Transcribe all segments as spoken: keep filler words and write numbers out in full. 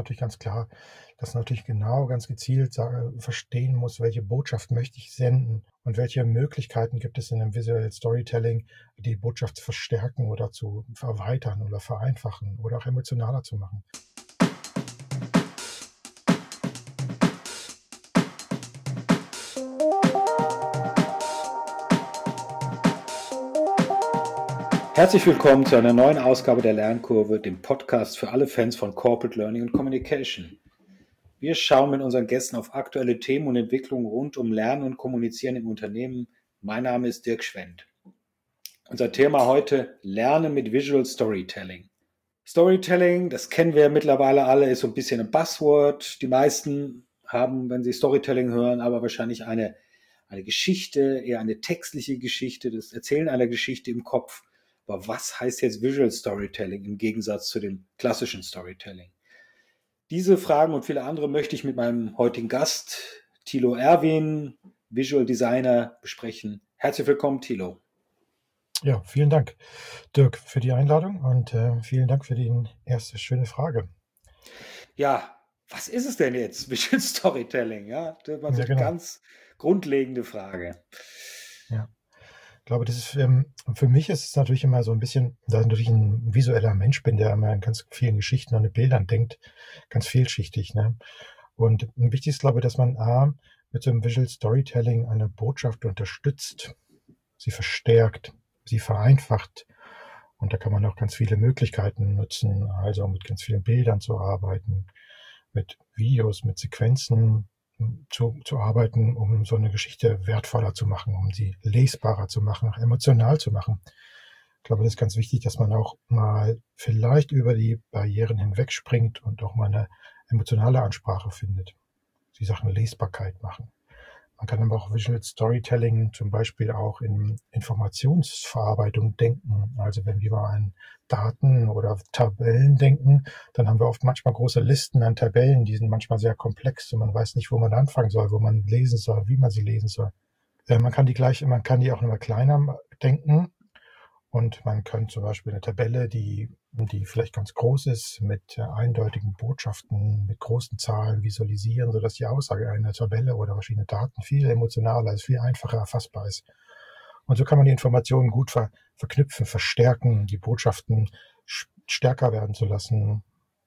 natürlich ganz klar, dass man natürlich genau, ganz gezielt sa- verstehen muss, welche Botschaft möchte ich senden und welche Möglichkeiten gibt es in einem Visual Storytelling, die Botschaft zu verstärken oder zu erweitern oder vereinfachen oder auch emotionaler zu machen. Herzlich willkommen zu einer neuen Ausgabe der Lernkurve, dem Podcast für alle Fans von Corporate Learning und Communication. Wir schauen mit unseren Gästen auf aktuelle Themen und Entwicklungen rund um Lernen und Kommunizieren im Unternehmen. Mein Name ist Dirk Schwendt. Unser Thema heute: Lernen mit Visual Storytelling. Storytelling, das kennen wir mittlerweile alle, ist so ein bisschen ein Buzzword. Die meisten haben, wenn sie Storytelling hören, aber wahrscheinlich eine, eine Geschichte, eher eine textliche Geschichte, das Erzählen einer Geschichte im Kopf. Aber was heißt jetzt Visual Storytelling im Gegensatz zu dem klassischen Storytelling? Diese Fragen und viele andere möchte ich mit meinem heutigen Gast, Thilo Erwin, Visual Designer, besprechen. Herzlich willkommen, Thilo. Ja, vielen Dank, Dirk, für die Einladung und äh, vielen Dank für die erste schöne Frage. Ja, was ist es denn jetzt, Visual Storytelling? Ja, das war so Ja, die genau. ganz grundlegende Frage. Ja. Ich glaube, das ist ähm, für mich ist es natürlich immer so ein bisschen, da ich natürlich ein visueller Mensch bin, der immer in ganz vielen Geschichten und in Bildern denkt, ganz vielschichtig. Ne? Und wichtig ist, glaube ich, dass man A, mit so einem Visual Storytelling eine Botschaft unterstützt, sie verstärkt, sie vereinfacht. Und da kann man auch ganz viele Möglichkeiten nutzen, also mit ganz vielen Bildern zu arbeiten, mit Videos, mit Sequenzen zu, zu arbeiten, um so eine Geschichte wertvoller zu machen, um sie lesbarer zu machen, emotional zu machen. Ich glaube, das ist ganz wichtig, dass man auch mal vielleicht über die Barrieren hinwegspringt und auch mal eine emotionale Ansprache findet. Die Sachen Lesbarkeit machen. Man kann aber auch Visual Storytelling zum Beispiel auch in Informationsverarbeitung denken. Also wenn wir mal an Daten oder Tabellen denken, dann haben wir oft manchmal große Listen an Tabellen, die sind manchmal sehr komplex und man weiß nicht, wo man anfangen soll, wo man lesen soll, wie man sie lesen soll. Äh, man kann die gleich, man kann die auch nochmal kleiner denken. Und man kann zum Beispiel eine Tabelle, die, die vielleicht ganz groß ist, mit äh, eindeutigen Botschaften, mit großen Zahlen visualisieren, sodass die Aussage einer Tabelle oder verschiedene Daten viel emotionaler ist, viel einfacher erfassbar ist. Und so kann man die Informationen gut ver verknüpfen, verstärken, die Botschaften stärker werden zu lassen.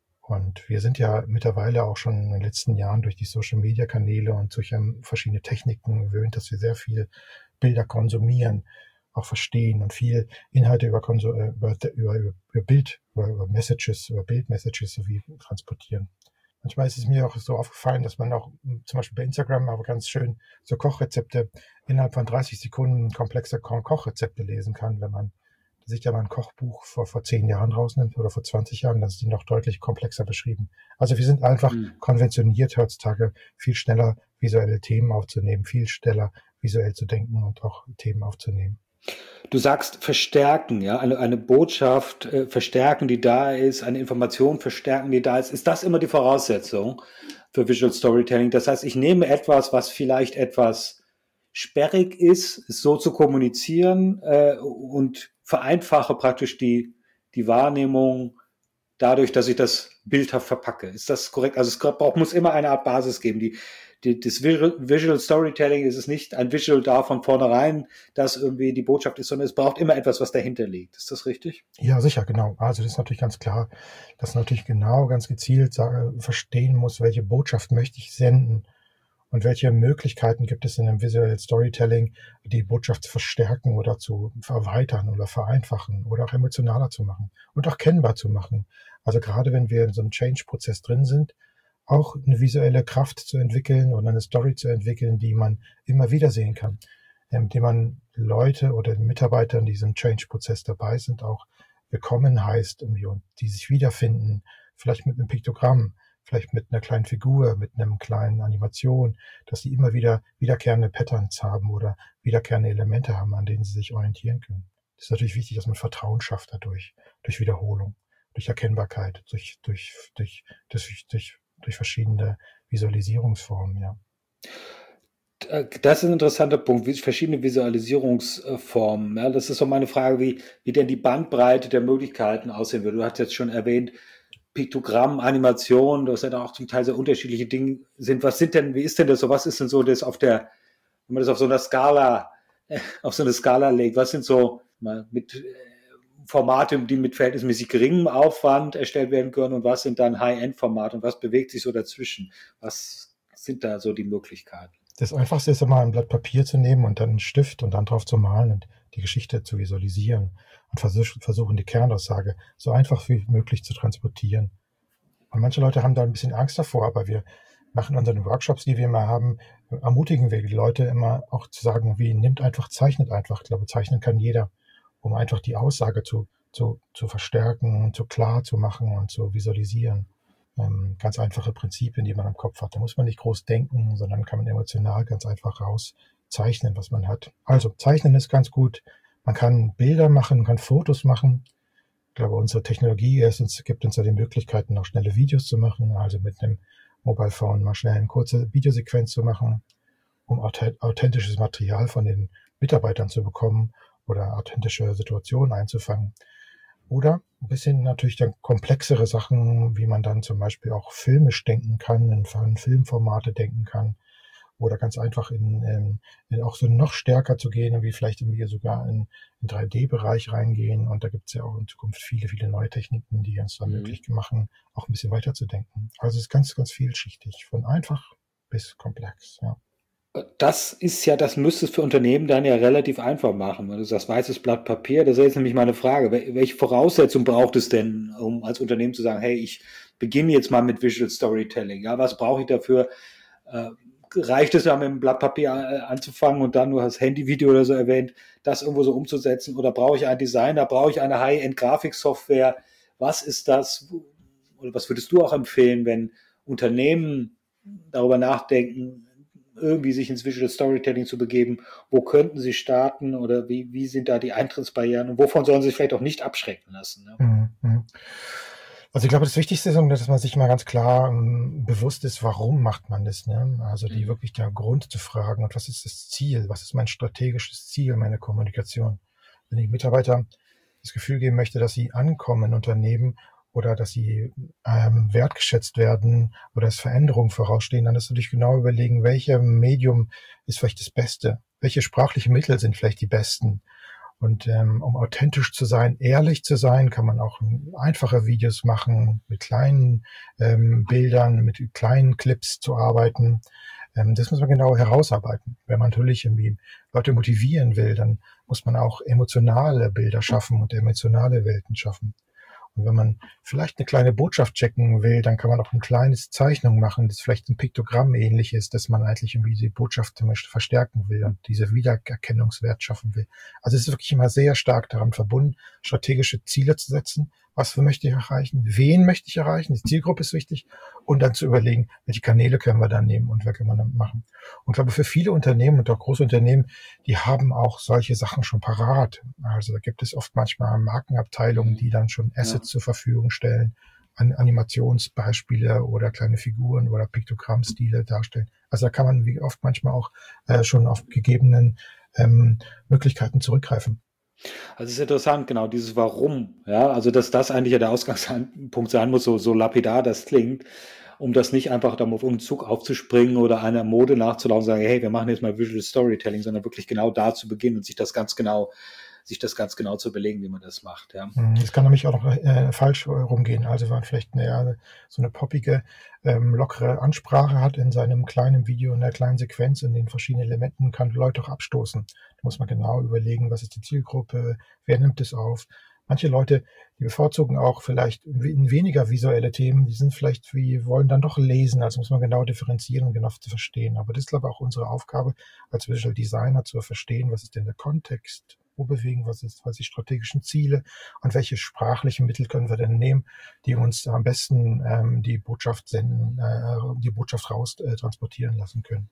Und wir sind ja mittlerweile auch schon in den letzten Jahren durch die Social-Media-Kanäle und durch verschiedene Techniken gewöhnt, dass wir sehr viel Bilder konsumieren, auch verstehen und viel Inhalte über, über, über, über Bild, über, über Messages, über Bildmessages sowie transportieren. Manchmal ist es mir auch so aufgefallen, dass man auch zum Beispiel bei Instagram aber ganz schön so Kochrezepte innerhalb von dreißig Sekunden komplexe Kochrezepte lesen kann, wenn man sich ja mal ein Kochbuch vor, vor zehn Jahren rausnimmt oder vor zwanzig Jahren, dann ist die noch deutlich komplexer beschrieben. Also wir sind einfach mhm. konventioniert heutzutage, viel schneller visuelle Themen aufzunehmen, viel schneller visuell zu denken und auch Themen aufzunehmen. Du sagst verstärken, ja, eine, eine Botschaft äh, verstärken, die da ist, eine Information verstärken, die da ist. Ist das immer die Voraussetzung für Visual Storytelling? Das heißt, ich nehme etwas, was vielleicht etwas sperrig ist, es so zu kommunizieren äh, und vereinfache praktisch die, die Wahrnehmung dadurch, dass ich das bildhaft verpacke. Ist das korrekt? Also es braucht, muss immer eine Art Basis geben. Die, die, das Visual Storytelling ist es nicht ein Visual da von vornherein, dass irgendwie die Botschaft ist, sondern es braucht immer etwas, was dahinter liegt. Ist das richtig? Ja, sicher, genau. Also das ist natürlich ganz klar, dass man natürlich genau, ganz gezielt sage, verstehen muss, welche Botschaft möchte ich senden und welche Möglichkeiten gibt es in einem Visual Storytelling, die Botschaft zu verstärken oder zu erweitern oder vereinfachen oder auch emotionaler zu machen und auch kennbar zu machen. Also gerade wenn wir in so einem Change-Prozess drin sind, auch eine visuelle Kraft zu entwickeln und eine Story zu entwickeln, die man immer wieder sehen kann, indem man Leute oder Mitarbeiter in diesem Change-Prozess dabei sind, auch willkommen heißt und die sich wiederfinden, vielleicht mit einem Piktogramm, vielleicht mit einer kleinen Figur, mit einem kleinen Animation, dass sie immer wieder wiederkehrende Patterns haben oder wiederkehrende Elemente haben, an denen sie sich orientieren können. Das ist natürlich wichtig, dass man Vertrauen schafft dadurch, durch Wiederholung, durch Erkennbarkeit, durch, durch, durch, durch, durch, durch verschiedene Visualisierungsformen, ja. Das ist ein interessanter Punkt, wie verschiedene Visualisierungsformen. Ja, das ist so meine Frage, wie, wie denn die Bandbreite der Möglichkeiten aussehen würde. Du hast jetzt schon erwähnt, Piktogramm, Animation, das ja auch zum Teil sehr unterschiedliche Dinge sind. Was sind denn, wie ist denn das so, was ist denn so das auf der, wenn man das auf so einer Skala, äh, auf so eine Skala legt, was sind so mal mit äh, Formate, die mit verhältnismäßig geringem Aufwand erstellt werden können und was sind dann High-End-Formate und was bewegt sich so dazwischen? Was sind da so die Möglichkeiten? Das Einfachste ist immer ein Blatt Papier zu nehmen und dann einen Stift und dann drauf zu malen und die Geschichte zu visualisieren und versuchen, die Kernaussage so einfach wie möglich zu transportieren. Und manche Leute haben da ein bisschen Angst davor, aber wir machen unseren Workshops, die wir immer haben, ermutigen wir die Leute immer auch zu sagen, wie nimmt einfach, zeichnet einfach. Ich glaube, zeichnen kann jeder, um einfach die Aussage zu, zu, zu verstärken, zu klar zu machen und zu visualisieren. Ähm, ganz einfache Prinzipien, die man im Kopf hat. Da muss man nicht groß denken, sondern kann man emotional ganz einfach rauszeichnen, was man hat. Also Zeichnen ist ganz gut. Man kann Bilder machen, man kann Fotos machen. Ich glaube, unsere Technologie ist uns, gibt uns ja die Möglichkeiten, noch schnelle Videos zu machen, also mit einem Mobile Phone mal schnell eine kurze Videosequenz zu machen, um authentisches Material von den Mitarbeitern zu bekommen oder authentische Situationen einzufangen. Oder ein bisschen natürlich dann komplexere Sachen, wie man dann zum Beispiel auch filmisch denken kann, in Filmformate denken kann. Oder ganz einfach in, in, in auch so noch stärker zu gehen, wie vielleicht irgendwie sogar in den drei D-Bereich reingehen. Und da gibt es ja auch in Zukunft viele, viele neue Techniken, die uns dann mhm. möglich machen, auch ein bisschen weiter zu denken. Also es ist ganz, ganz vielschichtig, von einfach bis komplex, ja. Das ist ja, das müsste es für Unternehmen dann ja relativ einfach machen. Wenn du sagst, weißes Blatt Papier, das ist jetzt nämlich meine Frage. Welche Voraussetzungen braucht es denn, um als Unternehmen zu sagen, hey, ich beginne jetzt mal mit Visual Storytelling. Ja, was brauche ich dafür? Äh, reicht es ja, mit dem Blatt Papier anzufangen und dann nur das Handyvideo oder so erwähnt, das irgendwo so umzusetzen? Oder brauche ich einen Designer? Brauche ich eine High-End-Grafiksoftware? Was ist das? Oder was würdest du auch empfehlen, wenn Unternehmen darüber nachdenken, irgendwie sich ins Visual Storytelling zu begeben? Wo könnten sie starten oder wie, wie sind da die Eintrittsbarrieren und wovon sollen sie sich vielleicht auch nicht abschrecken lassen? Ne? Mhm. Also ich glaube, das Wichtigste ist, dass man sich mal ganz klar um, bewusst ist, warum macht man das, ne? Also die mhm. wirklich der Grund zu fragen, und was ist das Ziel? Was ist mein strategisches Ziel meiner Kommunikation? Wenn ich Mitarbeiter das Gefühl geben möchte, dass sie ankommen in Unternehmen oder dass sie ähm, wertgeschätzt werden oder es Veränderungen vorausstehen, dann ist natürlich genau überlegen, welches Medium ist vielleicht das Beste? Welche sprachlichen Mittel sind vielleicht die besten? Und ähm, um authentisch zu sein, ehrlich zu sein, kann man auch einfache Videos machen, mit kleinen ähm, Bildern, mit kleinen Clips zu arbeiten. Ähm, das muss man genau herausarbeiten. Wenn man natürlich irgendwie Leute motivieren will, dann muss man auch emotionale Bilder schaffen und emotionale Welten schaffen. Und wenn man vielleicht eine kleine Botschaft checken will, dann kann man auch eine kleine Zeichnung machen, das vielleicht ein Piktogramm ähnlich ist, dass man eigentlich irgendwie die Botschaft verstärken will und diese Wiedererkennungswert schaffen will. Also es ist wirklich immer sehr stark daran verbunden, strategische Ziele zu setzen. Was möchte ich erreichen? Wen möchte ich erreichen? Die Zielgruppe ist wichtig. Und dann zu überlegen, welche Kanäle können wir da nehmen und was können wir damit machen. Und ich glaube, für viele Unternehmen und auch große Unternehmen, die haben auch solche Sachen schon parat. Also da gibt es oft manchmal Markenabteilungen, die dann schon Assets ja. zur Verfügung stellen, an Animationsbeispiele oder kleine Figuren oder Piktogrammstile darstellen. Also da kann man wie oft manchmal auch äh, schon auf gegebenen ähm, Möglichkeiten zurückgreifen. Also es ist interessant, genau, dieses Warum, ja, also dass das eigentlich ja der Ausgangspunkt sein muss, so, so lapidar das klingt, um das nicht einfach da auf einen Zug aufzuspringen oder einer Mode nachzulaufen und sagen, hey, wir machen jetzt mal Visual Storytelling, sondern wirklich genau da zu beginnen und sich das ganz genau, sich das ganz genau zu überlegen, wie man das macht, ja. Es kann nämlich auch noch äh, falsch rumgehen, also wenn man vielleicht eine, so eine poppige, ähm, lockere Ansprache hat in seinem kleinen Video, in der kleinen Sequenz, in den verschiedenen Elementen, kann Leute auch abstoßen. Da muss man genau überlegen, was ist die Zielgruppe, wer nimmt es auf. Manche Leute, die bevorzugen auch vielleicht weniger visuelle Themen, die sind vielleicht wie, wollen dann doch lesen, also muss man genau differenzieren und genau zu verstehen. Aber das ist, glaube ich, auch unsere Aufgabe als Visual Designer zu verstehen, was ist denn der Kontext, wo bewegen wir uns, was sind die strategischen Ziele und welche sprachlichen Mittel können wir denn nehmen, die uns am besten ähm, die Botschaft senden, äh, die Botschaft raus äh, transportieren lassen können.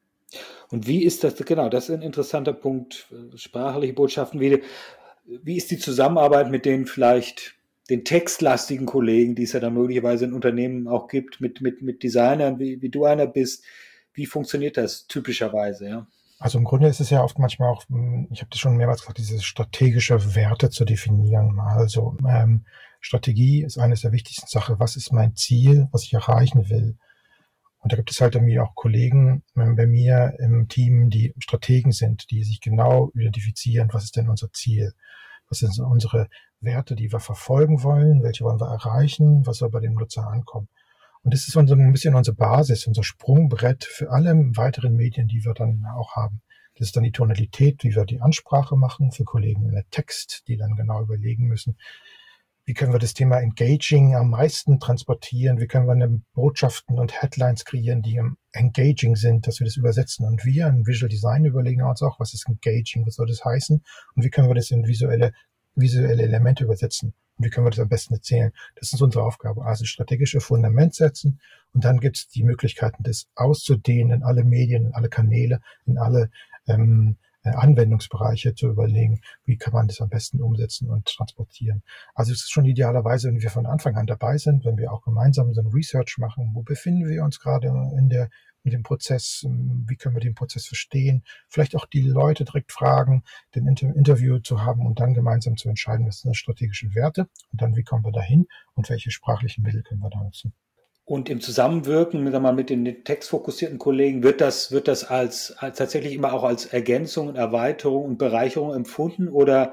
Und wie ist das, genau, das ist ein interessanter Punkt, sprachliche Botschaften, wie, wie ist die Zusammenarbeit mit den vielleicht den textlastigen Kollegen, die es ja dann möglicherweise in Unternehmen auch gibt, mit, mit, mit Designern, wie, wie du einer bist, wie funktioniert das typischerweise, ja? Also im Grunde ist es ja oft manchmal auch, ich habe das schon mehrmals gesagt, diese strategische Werte zu definieren. Also ähm, Strategie ist eines der wichtigsten Sachen. Was ist mein Ziel, was ich erreichen will? Und da gibt es halt irgendwie auch Kollegen ähm, bei mir im Team, die Strategen sind, die sich genau identifizieren, was ist denn unser Ziel? Was sind unsere Werte, die wir verfolgen wollen? Welche wollen wir erreichen? Was soll bei dem Nutzer ankommen? Und das ist unser, ein bisschen unsere Basis, unser Sprungbrett für alle weiteren Medien, die wir dann auch haben. Das ist dann die Tonalität, wie wir die Ansprache machen für Kollegen in der Text, die dann genau überlegen müssen, wie können wir das Thema Engaging am meisten transportieren, wie können wir eine Botschaften und Headlines kreieren, die engaging sind, dass wir das übersetzen. Und wir im Visual Design überlegen uns auch, was ist Engaging, was soll das heißen und wie können wir das in visuelle, visuelle Elemente übersetzen und wie können wir das am besten erzählen. Das ist unsere Aufgabe, also strategische Fundament setzen und dann gibt es die Möglichkeiten, das auszudehnen in alle Medien, in alle Kanäle, in alle ähm, Anwendungsbereiche zu überlegen, wie kann man das am besten umsetzen und transportieren. Also es ist schon idealerweise, wenn wir von Anfang an dabei sind, wenn wir auch gemeinsam so ein Research machen, wo befinden wir uns gerade in der in dem Prozess, wie können wir den Prozess verstehen, vielleicht auch die Leute direkt fragen, den Inter- Interview zu haben und dann gemeinsam zu entscheiden, was sind die strategischen Werte und dann wie kommen wir dahin und welche sprachlichen Mittel können wir da nutzen. Und im Zusammenwirken mit, mit den textfokussierten Kollegen wird das, wird das als, als tatsächlich immer auch als Ergänzung und Erweiterung und Bereicherung empfunden oder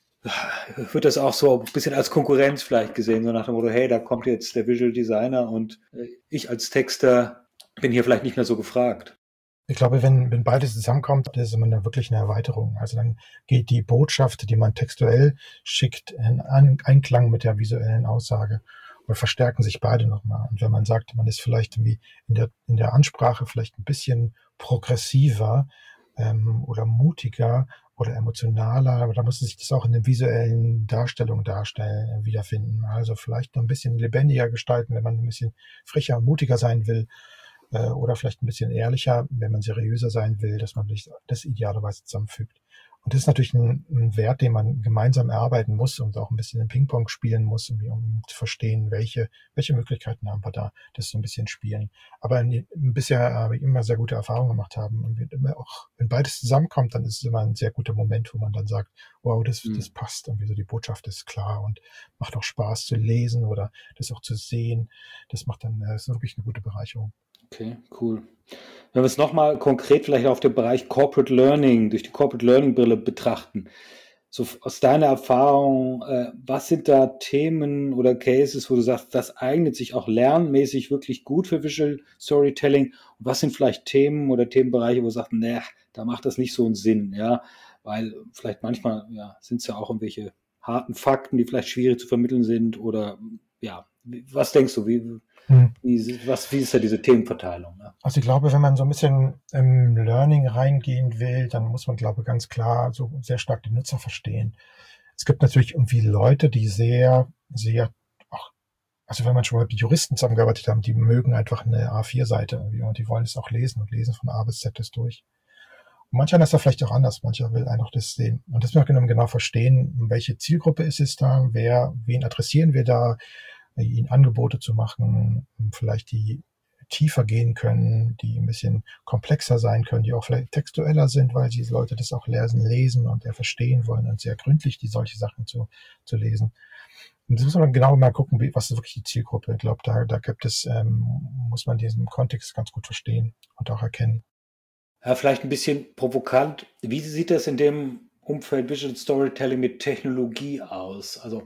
wird das auch so ein bisschen als Konkurrenz vielleicht gesehen, so nach dem Motto, hey, da kommt jetzt der Visual Designer und ich als Texter bin hier vielleicht nicht mehr so gefragt. Ich glaube, wenn, wenn beides zusammenkommt, das ist immer wirklich eine Erweiterung. Also dann geht die Botschaft, die man textuell schickt, in Einklang mit der visuellen Aussage. Oder verstärken sich beide nochmal. Und wenn man sagt, man ist vielleicht irgendwie in der, in der Ansprache vielleicht ein bisschen progressiver ähm, oder mutiger oder emotionaler, aber da muss sich das auch in der visuellen Darstellung darstellen, wiederfinden. Also vielleicht noch ein bisschen lebendiger gestalten, wenn man ein bisschen frecher, mutiger sein will. Äh, oder vielleicht ein bisschen ehrlicher, wenn man seriöser sein will, dass man sich das idealerweise zusammenfügt. Und das ist natürlich ein, ein Wert, den man gemeinsam erarbeiten muss und auch ein bisschen im Ping-Pong spielen muss, um, um zu verstehen, welche, welche Möglichkeiten haben wir da, das so ein bisschen spielen. Aber in, bisher habe ich immer sehr gute Erfahrungen gemacht haben. Und immer auch, wenn beides zusammenkommt, dann ist es immer ein sehr guter Moment, wo man dann sagt, wow, das, mhm. das passt. Und so die Botschaft ist klar und macht auch Spaß zu lesen oder das auch zu sehen. Das macht dann, das ist wirklich eine gute Bereicherung. Okay, cool. Wenn wir es nochmal konkret vielleicht auf den Bereich Corporate Learning, durch die Corporate Learning Brille betrachten, so aus deiner Erfahrung, äh, was sind da Themen oder Cases, wo du sagst, das eignet sich auch lernmäßig wirklich gut für Visual Storytelling? Und was sind vielleicht Themen oder Themenbereiche, wo du sagst, ne, da macht das nicht so einen Sinn, ja, weil vielleicht manchmal, ja, sind es ja auch irgendwelche harten Fakten, die vielleicht schwierig zu vermitteln sind oder, ja, was denkst du, wie, hm. wie, was, wie ist da diese Themenverteilung? Ne? Also ich glaube, wenn man so ein bisschen im Learning reingehen will, dann muss man, glaube ich, ganz klar so sehr stark den Nutzer verstehen. Es gibt natürlich irgendwie Leute, die sehr, sehr, auch, also wenn man schon mal mit Juristen zusammengearbeitet haben, die mögen einfach eine A vier Seite irgendwie und die wollen es auch lesen und lesen von A bis Z das durch. Und mancher ist da vielleicht auch anders, mancher will einfach das sehen. Und das möchte man genau verstehen, welche Zielgruppe ist es da, wer, wen adressieren wir da, ihnen Angebote zu machen, vielleicht die tiefer gehen können, die ein bisschen komplexer sein können, die auch vielleicht textueller sind, weil die Leute das auch lesen, lesen und ja verstehen wollen und sehr gründlich die solche Sachen zu, zu lesen. Und das muss man genau mal gucken, wie, was ist wirklich die Zielgruppe. Ich glaube, da, da gibt es, ähm, muss man diesen Kontext ganz gut verstehen und auch erkennen. Ja, vielleicht ein bisschen provokant. Wie sieht das in dem Umfeld Visual Storytelling mit Technologie aus? Also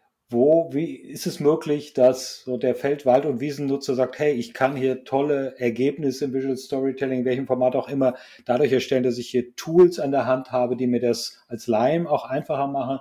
Wo, wie ist es möglich, dass so der Feld-, Wald- und Wiesennutzer sagt, hey, ich kann hier tolle Ergebnisse im Visual Storytelling, in welchem Format auch immer, dadurch erstellen, dass ich hier Tools an der Hand habe, die mir das als Laien auch einfacher machen.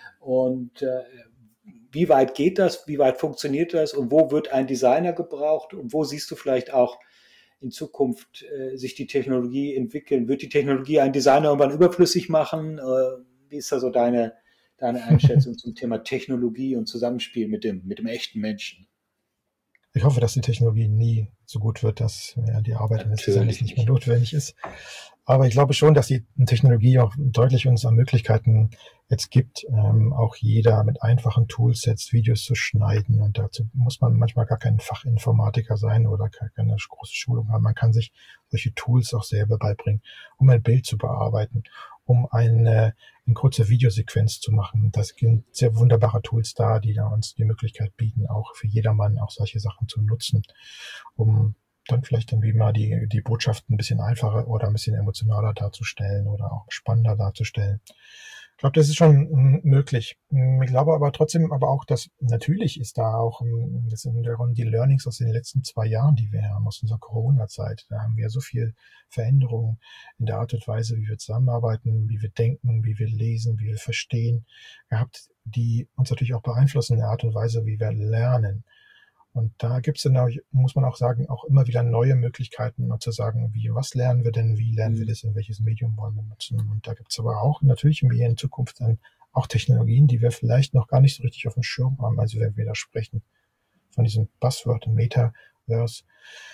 Und äh, wie weit geht das? Wie weit funktioniert das? Und wo wird ein Designer gebraucht? Und wo siehst du vielleicht auch in Zukunft äh, sich die Technologie entwickeln? Wird die Technologie einen Designer irgendwann überflüssig machen? Äh, wie ist da so deine Deine Einschätzung zum Thema Technologie und Zusammenspiel mit dem, mit dem echten Menschen? Ich hoffe, dass die Technologie nie so gut wird, dass ja, die Arbeit eines Designers nicht mehr notwendig ist. Aber ich glaube schon, dass die Technologie auch deutlich uns an Möglichkeiten jetzt gibt, ähm, auch jeder mit einfachen Toolsets Videos zu schneiden. Und dazu muss man manchmal gar kein Fachinformatiker sein oder keine große Schulung haben. Man kann sich solche Tools auch selber beibringen, um ein Bild zu bearbeiten, um eine, eine kurze Videosequenz zu machen. Das sind sehr wunderbare Tools da, die da uns die Möglichkeit bieten, auch für jedermann auch solche Sachen zu nutzen, um dann vielleicht dann wie mal die, die Botschaft ein bisschen einfacher oder ein bisschen emotionaler darzustellen oder auch spannender darzustellen. Ich glaube, das ist schon mm, möglich. Mm, Ich glaube aber trotzdem aber auch, dass natürlich ist da auch, mm, das sind ja die Learnings aus den letzten zwei Jahren, die wir haben, aus unserer Corona-Zeit. Da haben wir so viel Veränderungen in der Art und Weise, wie wir zusammenarbeiten, wie wir denken, wie wir lesen, wie wir verstehen, gehabt, die uns natürlich auch beeinflussen in der Art und Weise, wie wir lernen. Und da gibt es dann, auch, muss man auch sagen, auch immer wieder neue Möglichkeiten, mal zu sagen, wie, was lernen wir denn, wie lernen wir das, in welches Medium wollen wir nutzen. Und da gibt es aber auch natürlich in Zukunft dann auch Technologien, die wir vielleicht noch gar nicht so richtig auf dem Schirm haben. Also wenn wir da sprechen von diesem Buzzword Metaverse,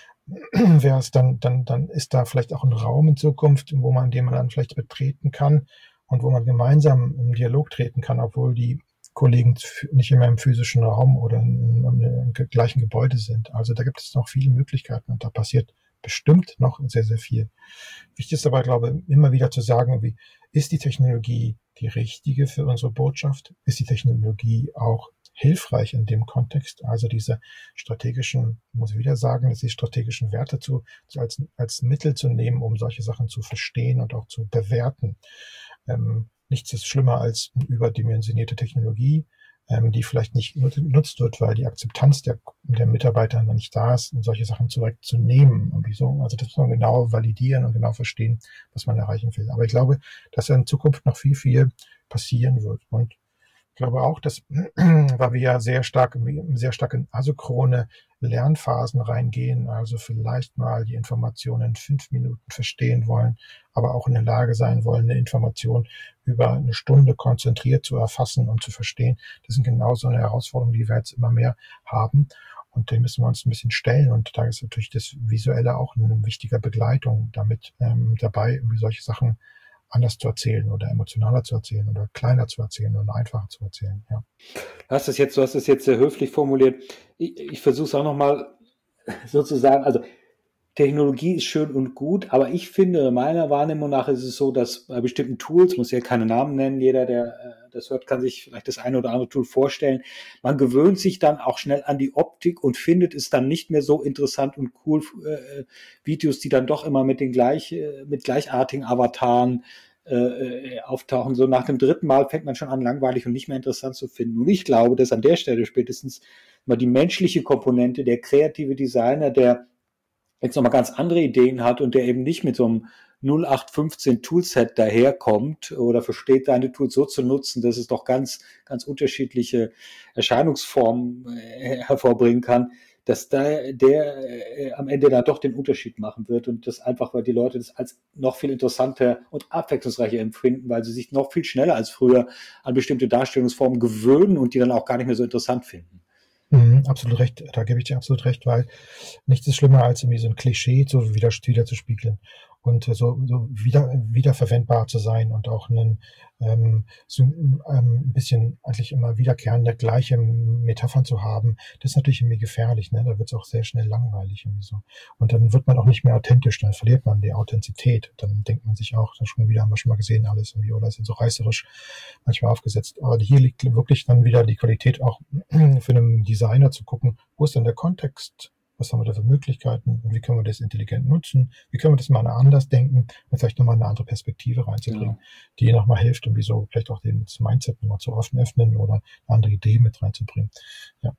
wäre es dann, dann, dann ist da vielleicht auch ein Raum in Zukunft, wo man, den man dann vielleicht betreten kann und wo man gemeinsam im Dialog treten kann, obwohl die Kollegen nicht immer im physischen Raum oder im, im gleichen Gebäude sind. Also da gibt es noch viele Möglichkeiten und da passiert bestimmt noch sehr, sehr viel. Wichtig ist aber, glaube ich, immer wieder zu sagen, wie ist die Technologie die richtige für unsere Botschaft? Ist die Technologie auch hilfreich in dem Kontext? Also diese strategischen, muss ich wieder sagen, dass die strategischen Werte zu, als, als Mittel zu nehmen, um solche Sachen zu verstehen und auch zu bewerten. Ähm, Nichts ist schlimmer als eine überdimensionierte Technologie, ähm, die vielleicht nicht genutzt wird, weil die Akzeptanz der, der Mitarbeiter noch nicht da ist, um solche Sachen zurückzunehmen. Und wieso? Also das muss man genau validieren und genau verstehen, was man erreichen will. Aber ich glaube, dass in Zukunft noch viel, viel passieren wird. Und ich glaube auch, dass, weil wir ja sehr stark, sehr stark in asynchrone Lernphasen reingehen, also vielleicht mal die Informationen in fünf Minuten verstehen wollen, aber auch in der Lage sein wollen, eine Information über eine Stunde konzentriert zu erfassen und zu verstehen. Das sind genau so eine Herausforderung, die wir jetzt immer mehr haben. Und dem müssen wir uns ein bisschen stellen. Und da ist natürlich das Visuelle auch eine wichtige Begleitung damit ähm, dabei, wie solche Sachen anders zu erzählen oder emotionaler zu erzählen oder kleiner zu erzählen oder einfacher zu erzählen. Ja. Du hast es jetzt, du hast es jetzt sehr höflich formuliert. Ich, ich versuche es auch nochmal sozusagen, also Technologie ist schön und gut, aber ich finde, meiner Wahrnehmung nach ist es so, dass bei bestimmten Tools, muss ja keine Namen nennen, jeder, der äh, das hört, kann sich vielleicht das eine oder andere Tool vorstellen, man gewöhnt sich dann auch schnell an die Optik und findet es dann nicht mehr so interessant und cool, äh, Videos, die dann doch immer mit den gleich, äh, mit gleichartigen Avataren äh, auftauchen. So nach dem dritten Mal fängt man schon an, langweilig und nicht mehr interessant zu finden. Und ich glaube, dass an der Stelle spätestens mal die menschliche Komponente, der kreative Designer, der jetzt nochmal ganz andere Ideen hat und der eben nicht mit so einem null acht fünfzehn Toolset daherkommt oder versteht, deine Tools so zu nutzen, dass es doch ganz, ganz unterschiedliche Erscheinungsformen äh, hervorbringen kann, dass da, der äh, am Ende dann doch den Unterschied machen wird und das einfach, weil die Leute das als noch viel interessanter und abwechslungsreicher empfinden, weil sie sich noch viel schneller als früher an bestimmte Darstellungsformen gewöhnen und die dann auch gar nicht mehr so interessant finden. Mhm, absolut recht, da gebe ich dir absolut recht, weil nichts ist schlimmer, als irgendwie so ein Klischee zu wieder, wieder zu spiegeln und so, so wieder, wiederverwendbar zu sein und auch einen, ähm, so, ähm, ein bisschen eigentlich immer wiederkehrende gleiche Metaphern zu haben. Das ist natürlich irgendwie gefährlich, ne? Da wird es auch sehr schnell langweilig irgendwie so. Und dann wird man auch nicht mehr authentisch, dann verliert man die Authentizität. Dann denkt man sich auch, das schon wieder haben wir schon mal gesehen alles irgendwie, oder ist jetzt so reißerisch manchmal aufgesetzt. Aber hier liegt wirklich dann wieder die Qualität auch für einen Designer zu gucken, wo ist denn der Kontext? Was haben wir da für Möglichkeiten? Und wie können wir das intelligent nutzen? Wie können wir das mal anders denken und vielleicht nochmal eine andere Perspektive reinzubringen, ja, die nochmal hilft, irgendwie so vielleicht auch das Mindset nochmal zu öffnen oder eine andere Idee mit reinzubringen. Ja.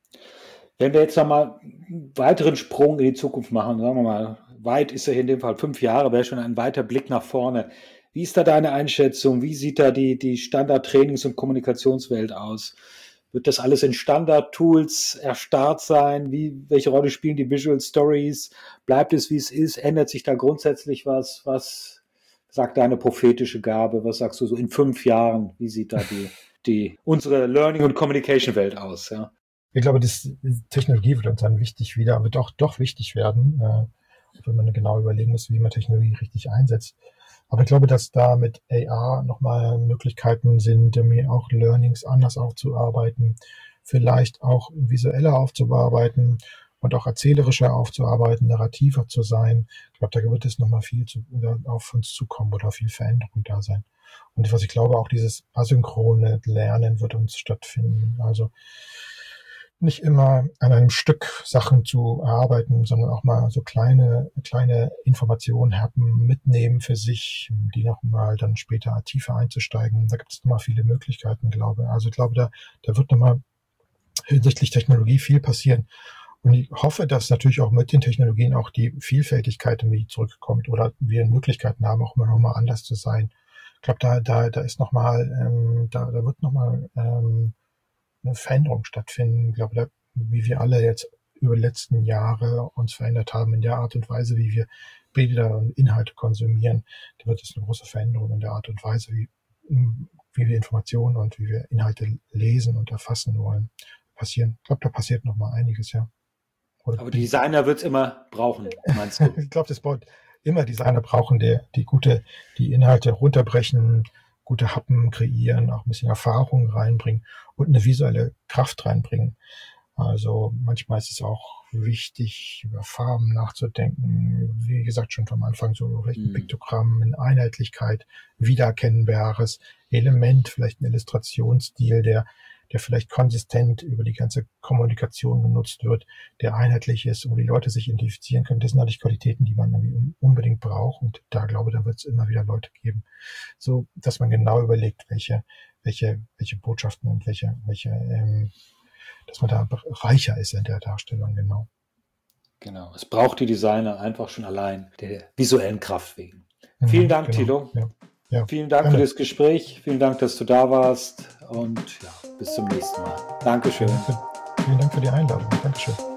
Wenn wir jetzt nochmal einen weiteren Sprung in die Zukunft machen, sagen wir mal, weit ist ja hier in dem Fall fünf Jahre, wäre schon ein weiter Blick nach vorne. Wie ist da deine Einschätzung? Wie sieht da die, die Standard-Trainings- und Kommunikationswelt aus? Wird das alles in Standard-Tools erstarrt sein? Wie, welche Rolle spielen die Visual Stories? Bleibt es, wie es ist? Ändert sich da grundsätzlich was? Was sagt deine prophetische Gabe? Was sagst du so in fünf Jahren? Wie sieht da die, die unsere Learning- und Communication-Welt aus? Ja? Ich glaube, das, die Technologie wird uns dann wichtig wieder, wird auch doch wichtig werden, äh, wenn man genau überlegen muss, wie man Technologie richtig einsetzt. Aber ich glaube, dass da mit A R nochmal Möglichkeiten sind, mir auch Learnings anders aufzuarbeiten, vielleicht auch visueller aufzubearbeiten und auch erzählerischer aufzuarbeiten, narrativer zu sein. Ich glaube, da wird es nochmal viel zu, auf uns zukommen oder viel Veränderung da sein. Und was ich glaube, auch dieses asynchrone Lernen wird uns stattfinden. Also nicht immer an einem Stück Sachen zu erarbeiten, sondern auch mal so kleine, kleine Informationen haben, mitnehmen für sich, die nochmal dann später tiefer einzusteigen. Da gibt es nochmal viele Möglichkeiten, glaube ich. Also ich glaube, da, da wird nochmal hinsichtlich Technologie viel passieren. Und ich hoffe, dass natürlich auch mit den Technologien auch die Vielfältigkeit irgendwie zurückkommt oder wir Möglichkeiten haben, auch immer nochmal anders zu sein. Ich glaube, da, da, da ist nochmal, ähm, da, da wird nochmal, ähm, eine Veränderung stattfinden. Ich glaube, da, wie wir alle jetzt über die letzten Jahre uns verändert haben in der Art und Weise, wie wir Bilder und Inhalte konsumieren, da wird es eine große Veränderung in der Art und Weise, wie, wie wir Informationen und wie wir Inhalte lesen und erfassen wollen, passieren. Ich glaube, da passiert noch mal einiges, ja. Oder Aber die Designer wird es immer brauchen, meinst du? Ich glaube, das baut immer Designer brauchen, die, die gute, die Inhalte runterbrechen, gute Happen kreieren, auch ein bisschen Erfahrung reinbringen und eine visuelle Kraft reinbringen. Also manchmal ist es auch wichtig, über Farben nachzudenken. Wie gesagt, schon vom Anfang so vielleicht ein Piktogramm, eine Einheitlichkeit, wiedererkennbares Element, vielleicht ein Illustrationsstil, der der vielleicht konsistent über die ganze Kommunikation genutzt wird, der einheitlich ist, wo die Leute sich identifizieren können. Das sind natürlich Qualitäten, die man irgendwie unbedingt braucht. Und da glaube ich, da wird es immer wieder Leute geben, so dass man genau überlegt, welche, welche, welche Botschaften und welche, welche, ähm, dass man da reicher ist in der Darstellung, genau. Genau. Es braucht die Designer einfach schon allein der visuellen Kraft wegen. Mhm, Vielen Dank, genau. Thilo. Ja. Ja, Vielen Dank gerne. Für das Gespräch. Vielen Dank, dass du da warst. Und ja, bis zum nächsten Mal. Dankeschön. Vielen Dank für, vielen Dank für die Einladung. Dankeschön.